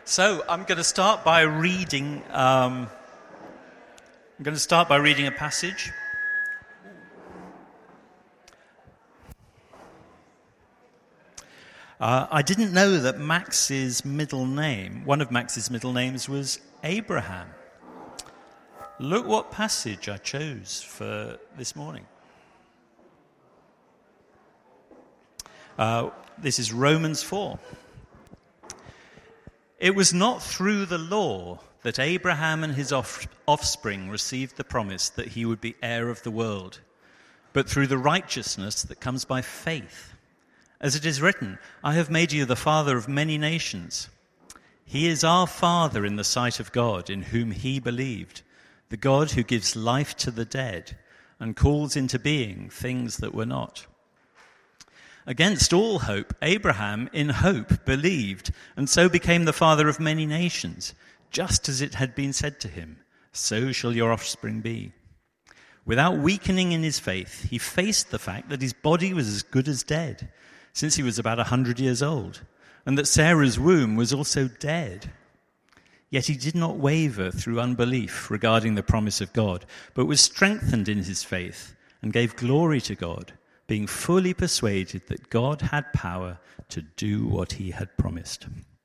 So I'm going to start by reading. A passage. I didn't know that one of Max's middle names, was Abraham. Look what passage I chose for this morning. This is Romans 4. It was not through the law that Abraham and his offspring received the promise that he would be heir of the world, but through the righteousness that comes by faith. As it is written, I have made you the father of many nations. He is our father in the sight of God, in whom he believed, the God who gives life to the dead and calls into being things that were not. Against all hope, Abraham, in hope, believed, and so became the father of many nations, just as it had been said to him, so shall your offspring be. Without weakening in his faith, he faced the fact that his body was as good as dead, since he was about 100 years old, and that Sarah's womb was also dead. Yet he did not waver through unbelief regarding the promise of God, but was strengthened in his faith and gave glory to God, being fully persuaded that God had power to do what he had promised.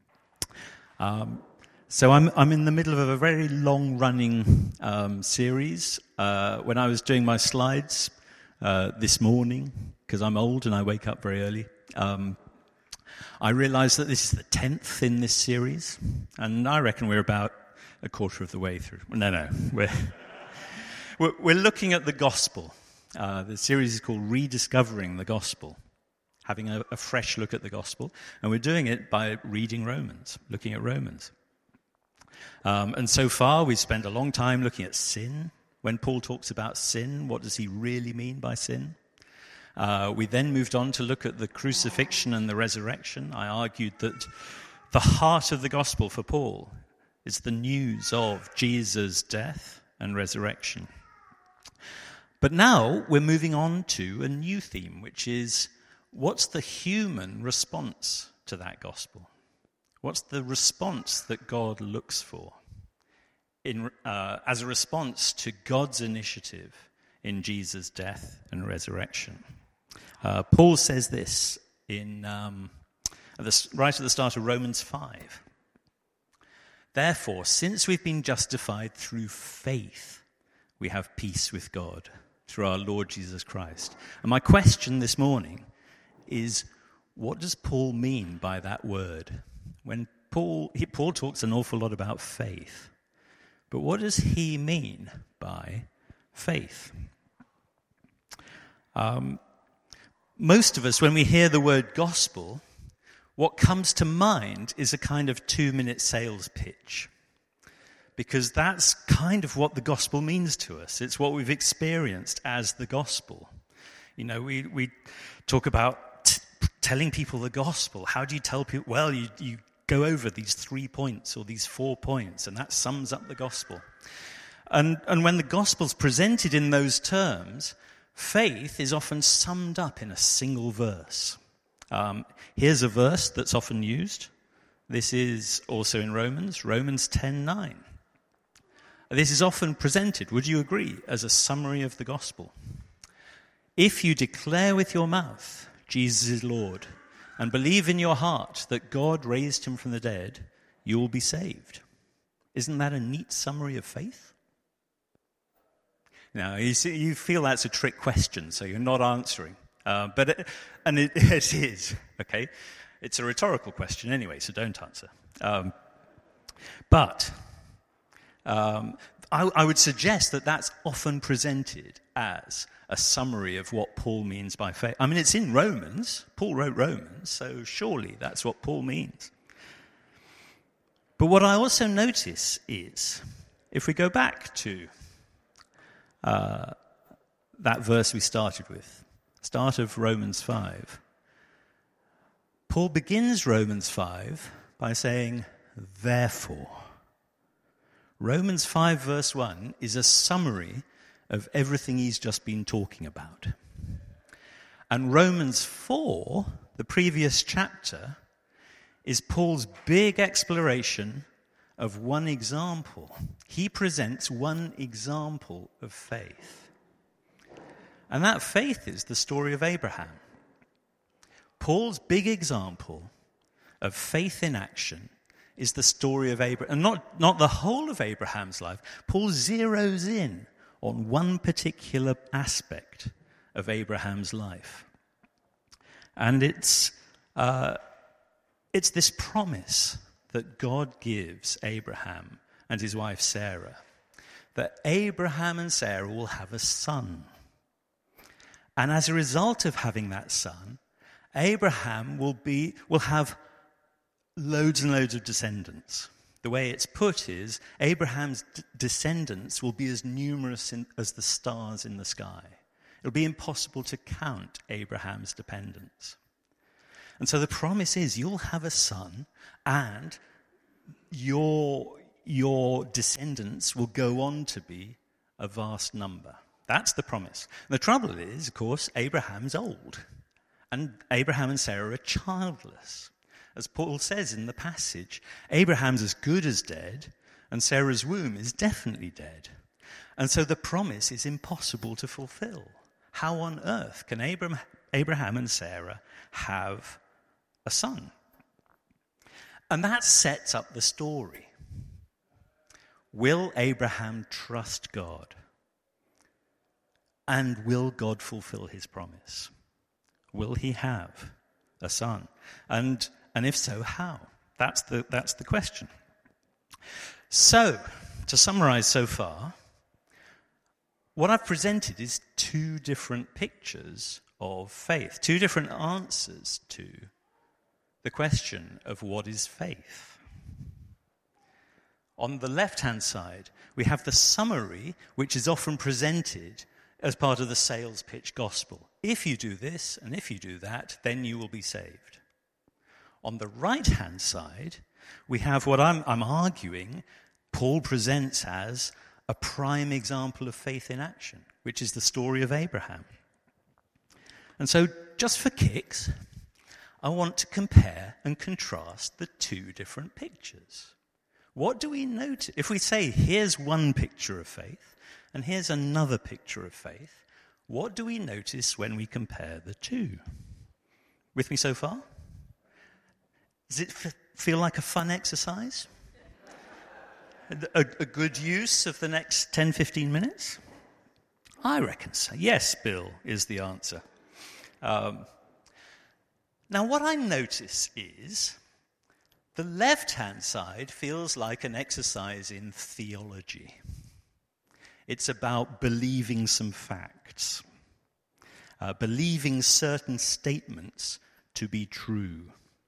So I'm in the middle of a very long-running series. When I was doing my slides this morning, because I'm old and I wake up very early, I realized that this is the 10th in this series, and I reckon we're about a quarter of the way through. No, we're looking at the gospel. The series is called Rediscovering the Gospel, having a fresh look at the gospel, and we're doing it by reading Romans, looking at Romans. And so far, we've spent a long time looking at sin. When Paul talks about sin, what does he really mean by sin? We then moved on to look at the crucifixion and the resurrection. I argued that the heart of the gospel for Paul is the news of Jesus' death and resurrection. But now we're moving on to a new theme, which is, what's the human response to that gospel? What's the response that God looks for as a response to God's initiative in Jesus' death and resurrection? Paul says this right at the start of Romans 5. Therefore, since we've been justified through faith, we have peace with God through our Lord Jesus Christ. And my question this morning is, what does Paul mean by that word? When Paul talks an awful lot about faith, but what does he mean by faith? Most of us, when we hear the word gospel, what comes to mind is a kind of 2-minute sales pitch, because that's kind of what the gospel means to us. It's what we've experienced as the gospel. You know, we talk about telling people the gospel. How do you tell people? Well, you go over these 3 points or these 4 points, and that sums up the gospel. And when the gospel's presented in those terms, faith is often summed up in a single verse. Here's a verse that's often used. This is also in Romans 10:9. This is often presented, would you agree, as a summary of the gospel. If you declare with your mouth Jesus is Lord and believe in your heart that God raised him from the dead, you will be saved. Isn't that a neat summary of faith? Now, you feel that's a trick question, so you're not answering. But it is, okay? It's a rhetorical question anyway, so don't answer. But I would suggest that that's often presented as a summary of what Paul means by faith. I mean, it's in Romans. Paul wrote Romans, so surely that's what Paul means. But what I also notice is, if we go back to that verse we started with, start of Romans 5, Paul begins Romans 5 by saying, therefore. Romans 5 verse 1 is a summary of everything he's just been talking about. And Romans 4, the previous chapter, is Paul's big exploration of one example. He presents one example of faith. And that faith is the story of Abraham. Paul's big example of faith in action is the story of Abraham, and not the whole of Abraham's life. Paul zeroes in on one particular aspect of Abraham's life. And it's this promise that God gives Abraham and his wife Sarah, that Abraham and Sarah will have a son. And as a result of having that son, Abraham will have loads and loads of descendants. The way it's put is, Abraham's descendants will be as numerous as the stars in the sky. It'll be impossible to count Abraham's dependents. And so the promise is, you'll have a son, and your descendants will go on to be a vast number. That's the promise. And the trouble is, of course, Abraham's old, and Abraham and Sarah are childless. As Paul says in the passage, Abraham's as good as dead, and Sarah's womb is definitely dead. And so the promise is impossible to fulfill. How on earth can Abraham and Sarah have a son? And that sets up the story. Will Abraham trust God? And will God fulfill his promise? Will he have a son? And if so, how? That's the question. So, to summarize so far, what I've presented is two different pictures of faith, two different answers to the question of what is faith. On the left-hand side, we have the summary, which is often presented as part of the sales pitch gospel. If you do this and if you do that, then you will be saved. On the right-hand side, we have what I'm arguing Paul presents as a prime example of faith in action, which is the story of Abraham. And so, just for kicks, I want to compare and contrast the two different pictures. What do we notice? If we say, here's one picture of faith, and here's another picture of faith, what do we notice when we compare the two? With me so far? Does it feel like a fun exercise? A good use of the next 10, 15 minutes? I reckon so. Yes, Bill, is the answer. Now, what I notice is the left-hand side feels like an exercise in theology. It's about believing some facts, believing certain statements to be true.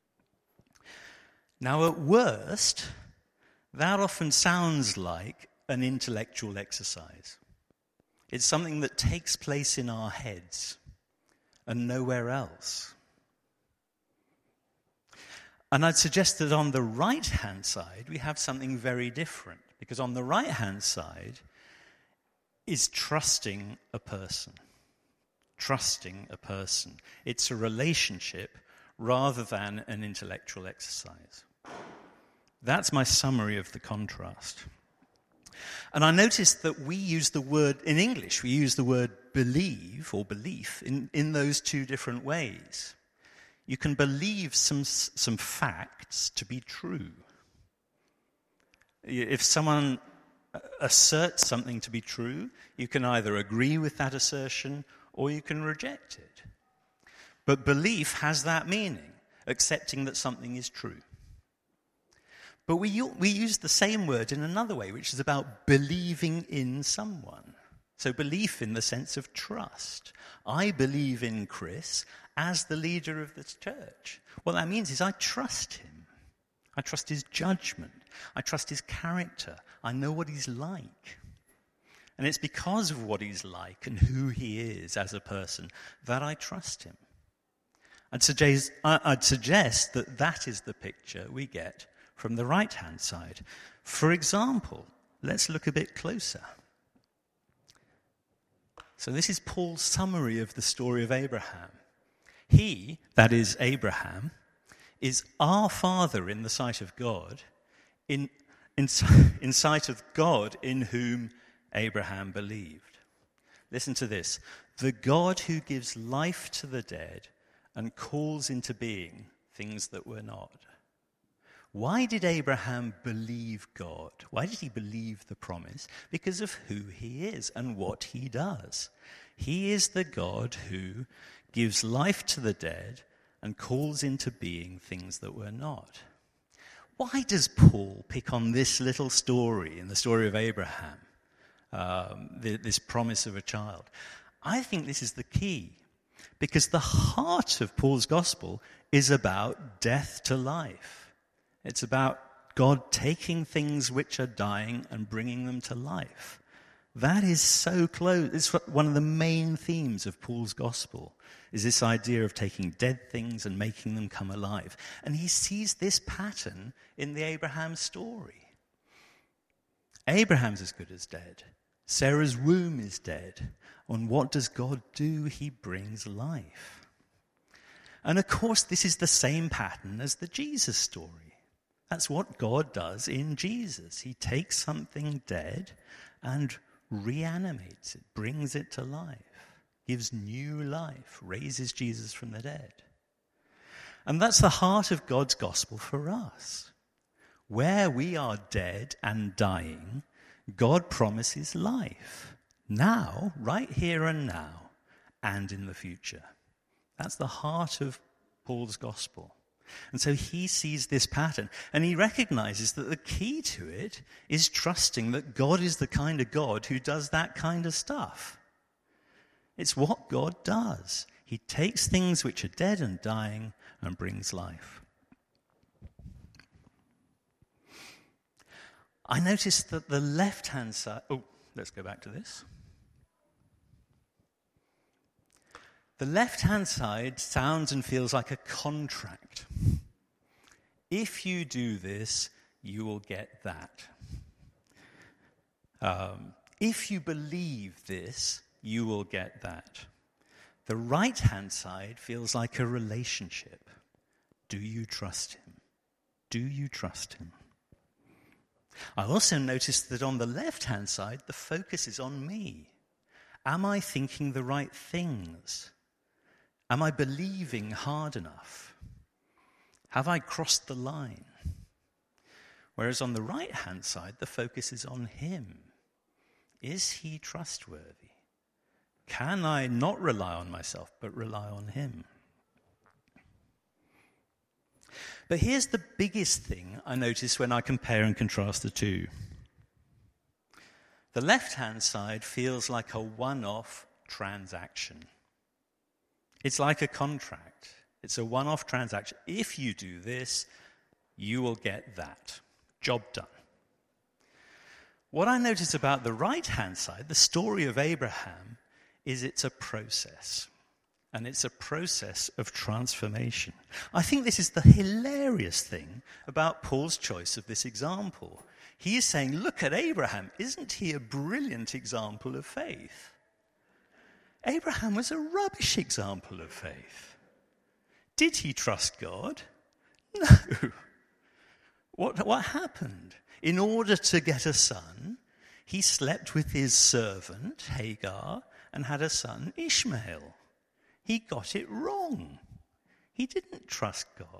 Now, at worst, that often sounds like an intellectual exercise. It's something that takes place in our heads and nowhere else. And I'd suggest that on the right-hand side, we have something very different, because on the right-hand side is trusting a person. Trusting a person. It's a relationship rather than an intellectual exercise. That's my summary of the contrast. And I noticed that we use the word, in English, we use the word believe or belief in those two different ways. You can believe some facts to be true. If someone asserts something to be true, you can either agree with that assertion or you can reject it. But belief has that meaning, accepting that something is true. But we use the same word in another way, which is about believing in someone. So belief in the sense of trust. I believe in Chris as the leader of the church. What that means is I trust him. I trust his judgment. I trust his character. I know what he's like. And it's because of what he's like and who he is as a person that I trust him. I'd suggest that that is the picture we get from the right-hand side. For example, let's look a bit closer. So this is Paul's summary of the story of Abraham. He, that is Abraham, is our Father in the sight of God, in sight of God in whom Abraham believed. Listen to this. The God who gives life to the dead and calls into being things that were not. Why did Abraham believe God? Why did he believe the promise? Because of who he is and what he does. He is the God who gives life to the dead and calls into being things that were not. Why does Paul pick on this little story in the story of Abraham, this promise of a child? I think this is the key, because the heart of Paul's gospel is about death to life. It's about God taking things which are dying and bringing them to life. That is so close. It's one of the main themes of Paul's gospel, is this idea of taking dead things and making them come alive. And he sees this pattern in the Abraham story. Abraham's as good as dead. Sarah's womb is dead. And what does God do? He brings life. And of course, this is the same pattern as the Jesus story. That's what God does in Jesus. He takes something dead and reanimates it, brings it to life, gives new life, raises Jesus from the dead. And that's the heart of God's gospel for us. Where we are dead and dying, God promises life. Now, right here and now, and in the future. That's the heart of Paul's gospel. And so he sees this pattern, and he recognizes that the key to it is trusting that God is the kind of God who does that kind of stuff. It's what God does. He takes things which are dead and dying and brings life. I noticed that the left-hand side... let's go back to this. The left-hand side sounds and feels like a contract. If you do this, you will get that. If you believe this, you will get that. The right-hand side feels like a relationship. Do you trust him? Do you trust him? I also noticed that on the left-hand side, the focus is on me. Am I thinking the right things? Am I believing hard enough? Have I crossed the line? Whereas on the right-hand side, the focus is on him. Is he trustworthy? Can I not rely on myself, but rely on him? But here's the biggest thing I notice when I compare and contrast the two. The left-hand side feels like a one-off transaction. It's like a contract. It's a one-off transaction. If you do this, you will get that. Job done. What I notice about the right-hand side, the story of Abraham, is it's a process. And it's a process of transformation. I think this is the hilarious thing about Paul's choice of this example. He is saying, look at Abraham. Isn't he a brilliant example of faith? Abraham was a rubbish example of faith. Did he trust God? No. What happened? In order to get a son, he slept with his servant, Hagar, and had a son, Ishmael. He got it wrong. He didn't trust God.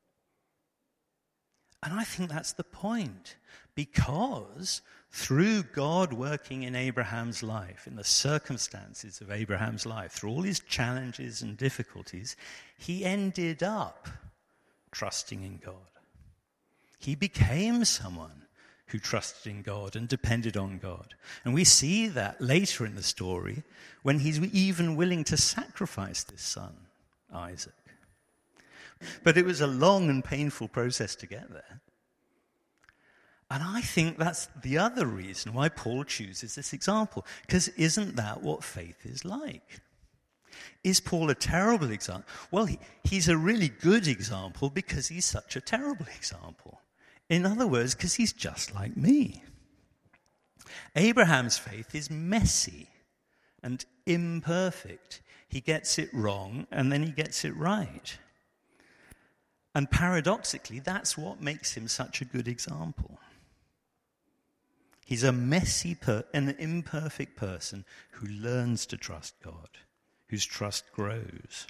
And I think that's the point. Because through God working in Abraham's life, in the circumstances of Abraham's life, through all his challenges and difficulties, he ended up trusting in God. He became someone who trusted in God and depended on God. And we see that later in the story when he's even willing to sacrifice this son, Isaac. But it was a long and painful process to get there. And I think that's the other reason why Paul chooses this example. Because isn't that what faith is like? Is Paul a terrible example? Well, he's a really good example because he's such a terrible example. In other words, because he's just like me. Abraham's faith is messy and imperfect. He gets it wrong and then he gets it right. And paradoxically, that's what makes him such a good example. He's a messy, an imperfect person who learns to trust God, whose trust grows.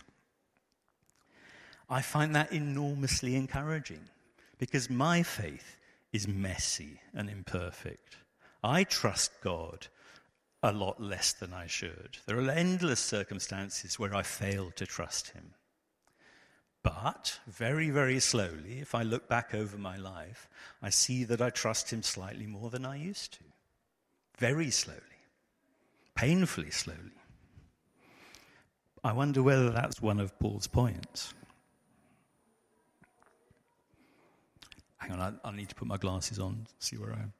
I find that enormously encouraging because my faith is messy and imperfect. I trust God a lot less than I should. There are endless circumstances where I fail to trust him. But very, very slowly, if I look back over my life, I see that I trust him slightly more than I used to. Very slowly. Painfully slowly. I wonder whether that's one of Paul's points. Hang on, I need to put my glasses on, see where I am.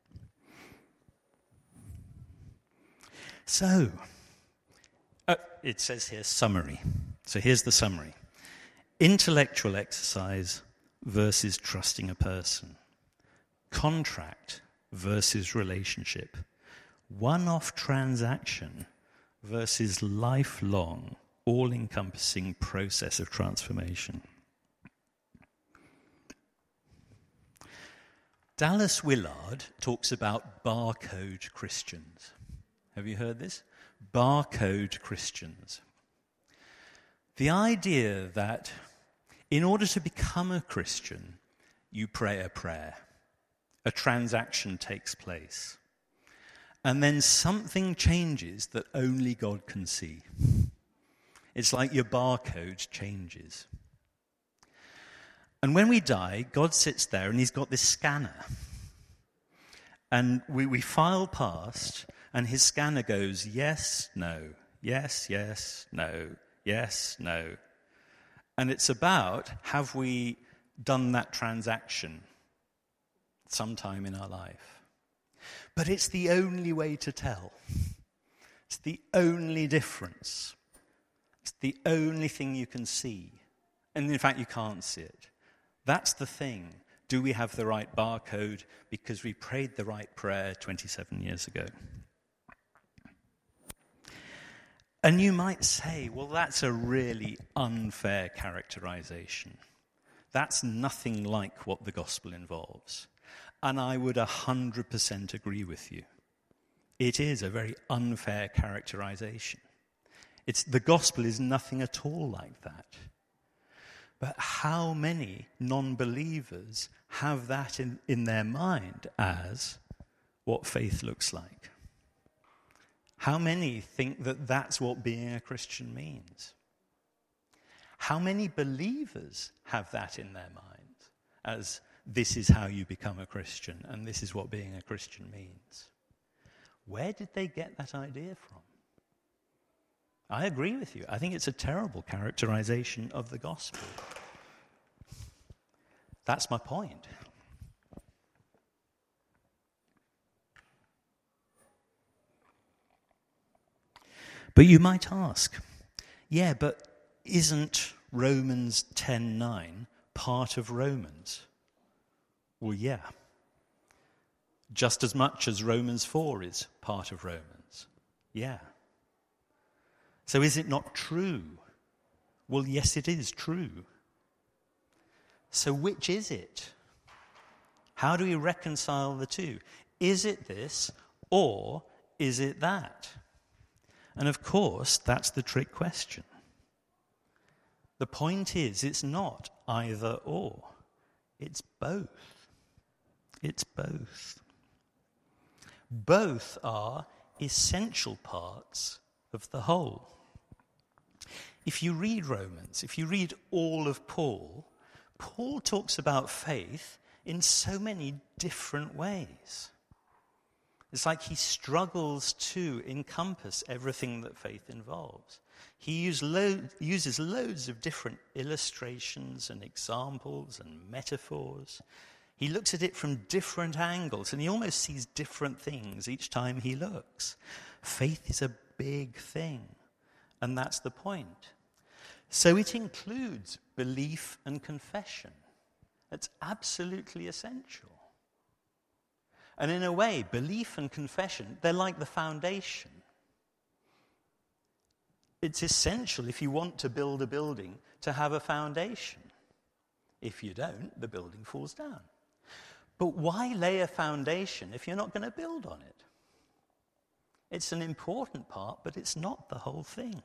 So, it says here summary. So here's the summary. Intellectual exercise versus trusting a person. Contract versus relationship. One-off transaction versus lifelong, all-encompassing process of transformation. Dallas Willard talks about barcode Christians. Have you heard this? Barcode Christians. The idea that in order to become a Christian, you pray a prayer. A transaction takes place. And then something changes that only God can see. It's like your barcode changes. And when we die, God sits there and he's got this scanner. And we file past, and his scanner goes, yes, no, yes, yes, no, yes, no. And it's about, have we done that transaction sometime in our life? But it's the only way to tell. It's the only difference. It's the only thing you can see. And in fact, you can't see it. That's the thing. Do we have the right barcode because we prayed the right prayer 27 years ago? And you might say, well, that's a really unfair characterization. That's nothing like what the gospel involves. And I would 100% agree with you. It is a very unfair characterization. The gospel is nothing at all like that. But how many non-believers have that in their mind as what faith looks like? How many think that that's what being a Christian means? How many believers have that in their minds as this is how you become a Christian and this is what being a Christian means? Where did they get that idea from? I agree with you. I think it's a terrible characterization of the gospel. That's my point. But you might ask, yeah, but isn't Romans 10:9 part of Romans? Well, yeah. Just as much as Romans 4 is part of Romans. Yeah. So is it not true? Well, yes, it is true. So which is it? How do we reconcile the two? Is it this or is it that? And of course, that's the trick question. The point is, it's not either or. It's both. It's both. Both are essential parts of the whole. If you read Romans, if you read all of Paul, Paul talks about faith in so many different ways. It's like he struggles to encompass everything that faith involves. He uses loads of different illustrations and examples and metaphors. He looks at it from different angles, and he almost sees different things each time he looks. Faith is a big thing, and that's the point. So it includes belief and confession. It's absolutely essential. And in a way, belief and confession, they're like the foundation. It's essential if you want to build a building to have a foundation. If you don't, the building falls down. But why lay a foundation if you're not going to build on it? It's an important part, but it's not the whole thing.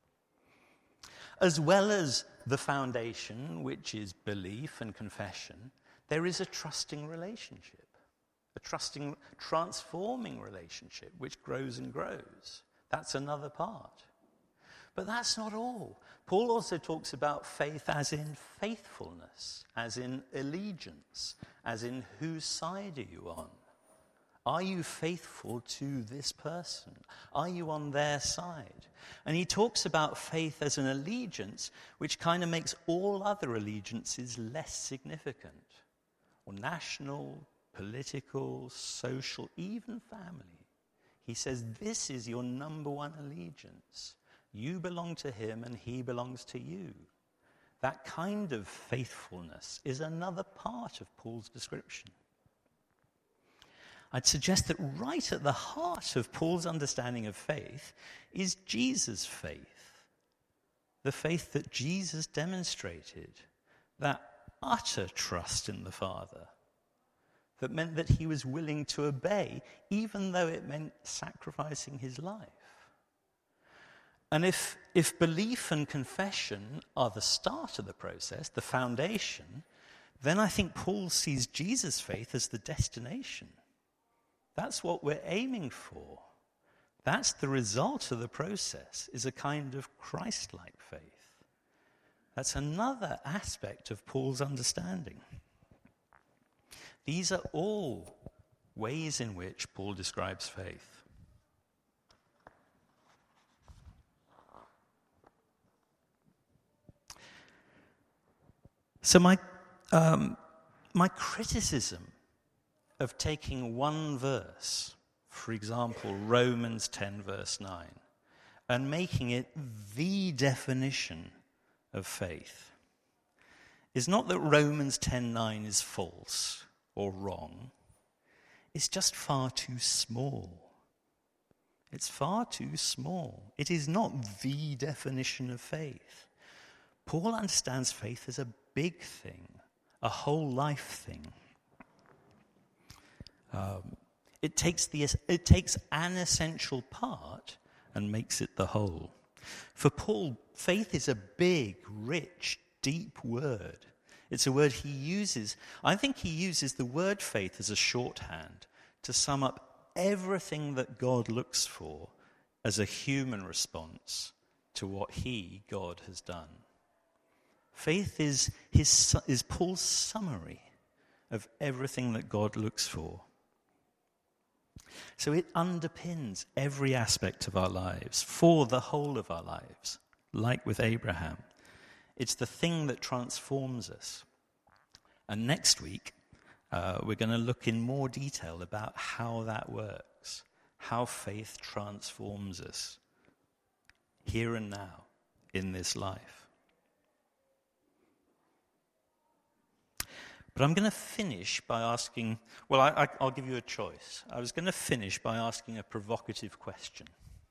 As well as the foundation, which is belief and confession, there is a trusting relationship, a trusting, transforming relationship, which grows and grows. That's another part. But that's not all. Paul also talks about faith as in faithfulness, as in allegiance, as in whose side are you on? Are you faithful to this person? Are you on their side? And he talks about faith as an allegiance, which kind of makes all other allegiances less significant. Or national, political, social, even family. He says this is your number one allegiance. You belong to him and he belongs to you. That kind of faithfulness is another part of Paul's description. I'd suggest that right at the heart of Paul's understanding of faith is Jesus' faith. The faith that Jesus demonstrated, that utter trust in the Father, that meant that he was willing to obey, even though it meant sacrificing his life. And if belief and confession are the start of the process, the foundation, then I think Paul sees Jesus' faith as the destination. That's what we're aiming for. That's the result of the process, is a kind of Christ-like faith. That's another aspect of Paul's understanding. These are all ways in which Paul describes faith. So my criticism of taking one verse, for example, Romans 10, verse 9, and making it the definition of faith, is not that Romans 10:9 is false or wrong. It's just far too small. It's far too small. It is not the definition of faith. Paul understands faith as a big thing, a whole life thing. It takes an essential part and makes it the whole. For Paul, faith is a big, rich, deep word. It's a word he uses. I think he uses the word faith as a shorthand to sum up everything that God looks for as a human response to what God, has done. Faith is Paul's summary of everything that God looks for. So it underpins every aspect of our lives, for the whole of our lives, like with Abraham. It's the thing that transforms us. And next week, we're going to look in more detail about how that works, how faith transforms us here and now in this life. But I'm going to finish by asking, I'll give you a choice. I was going to finish by asking a provocative question.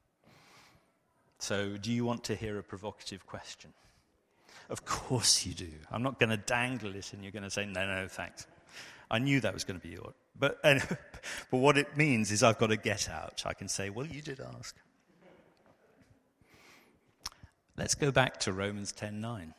So, do you want to hear a provocative question? Of course you do. I'm not going to dangle it and you're going to say, no, thanks. I knew that was going to be yours. But what it means is I've got to get out. I can say, well, you did ask. Let's go back to Romans 10:9.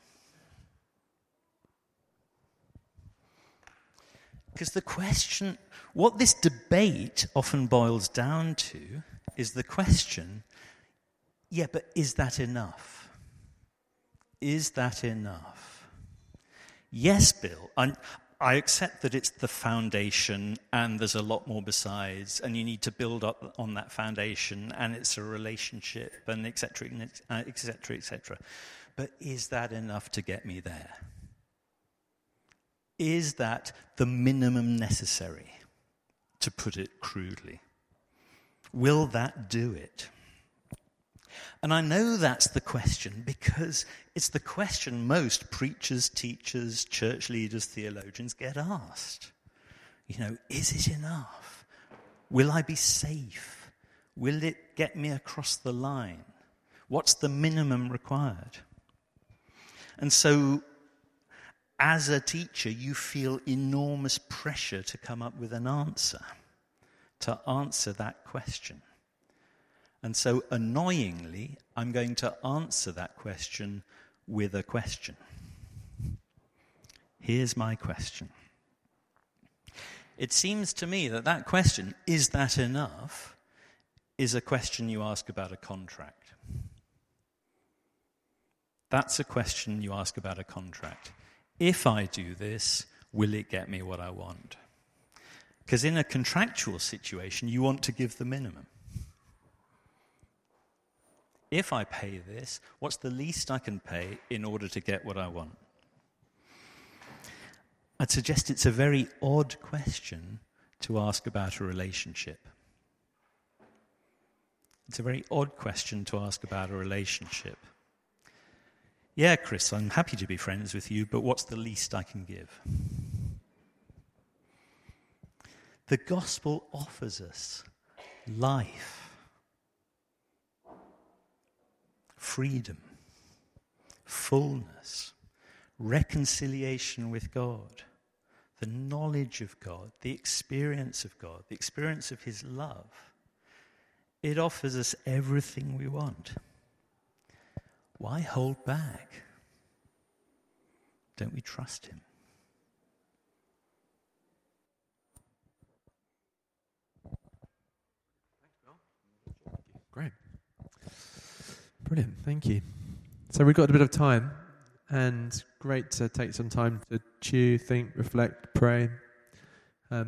Because the question, what this debate often boils down to is the question, but is that enough? Is that enough? Yes, Bill, I accept that it's the foundation and there's a lot more besides, and you need to build up on that foundation, and it's a relationship, and et cetera, et cetera, et cetera. But is that enough to get me there? Is that the minimum necessary, to put it crudely? Will that do it? And I know that's the question because it's the question most preachers, teachers, church leaders, theologians get asked. Is it enough? Will I be safe? Will it get me across the line? What's the minimum required? And so, as a teacher, you feel enormous pressure to come up with an answer, to answer that question. And so, annoyingly, I'm going to answer that question with a question. Here's my question. It seems to me that question, is that enough, is a question you ask about a contract. That's a question you ask about a contract. If I do this, will it get me what I want? Because in a contractual situation, you want to give the minimum. If I pay this, what's the least I can pay in order to get what I want? I'd suggest it's a very odd question to ask about a relationship. It's a very odd question to ask about a relationship. Yeah, Chris, I'm happy to be friends with you, but what's the least I can give? The gospel offers us life, freedom, fullness, reconciliation with God, the knowledge of God, the experience of God, the experience of his love. It offers us everything we want. Why hold back? Don't we trust him? Great. Brilliant, thank you. So we've got a bit of time, and great to take some time to chew, think, reflect, pray. I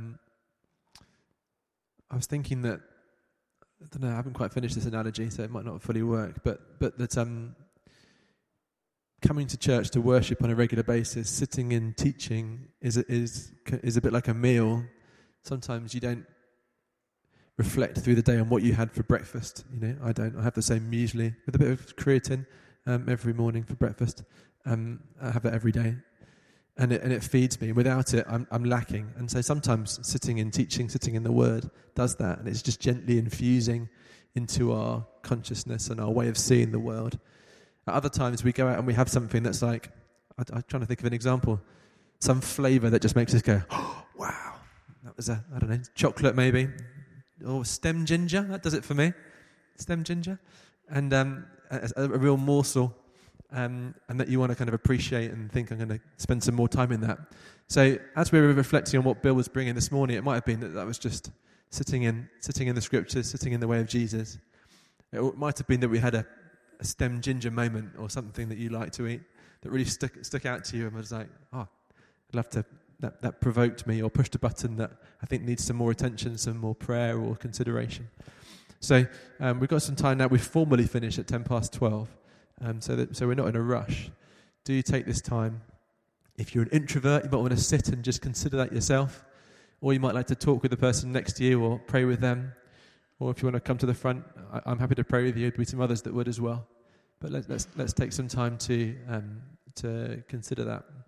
was thinking that, I don't know, I haven't quite finished this analogy, so it might not fully work, but that coming to church to worship on a regular basis, sitting in teaching is a bit like a meal. Sometimes you don't reflect through the day on what you had for breakfast. You know, I don't. I have the same muesli with a bit of creatine every morning for breakfast. I have that every day, and it feeds me. Without it, I'm lacking. And so sometimes sitting in teaching, sitting in the Word, does that, and it's just gently infusing into our consciousness and our way of seeing the world. At other times, we go out and we have something that's like, I'm trying to think of an example, some flavour that just makes us go, oh, wow, that was I don't know, chocolate maybe, or stem ginger, that does it for me, stem ginger, and a real morsel, and that you want to kind of appreciate and think, I'm going to spend some more time in that. So as we were reflecting on what Bill was bringing this morning, it might have been that was just sitting in the scriptures, sitting in the way of Jesus. It might have been that we had a stem ginger moment or something that you like to eat that really stuck out to you and was like, oh, I'd love to, that provoked me or pushed a button that I think needs some more attention, some more prayer or consideration. So we've got some time now. We formally finish at 12:10, so we're not in a rush. Do take this time. If you're an introvert, you might want to sit and just consider that yourself, or you might like to talk with the person next to you or pray with them. Or if you want to come to the front, I'm happy to pray with you. There'll be some others that would as well. But let's take some time to consider that.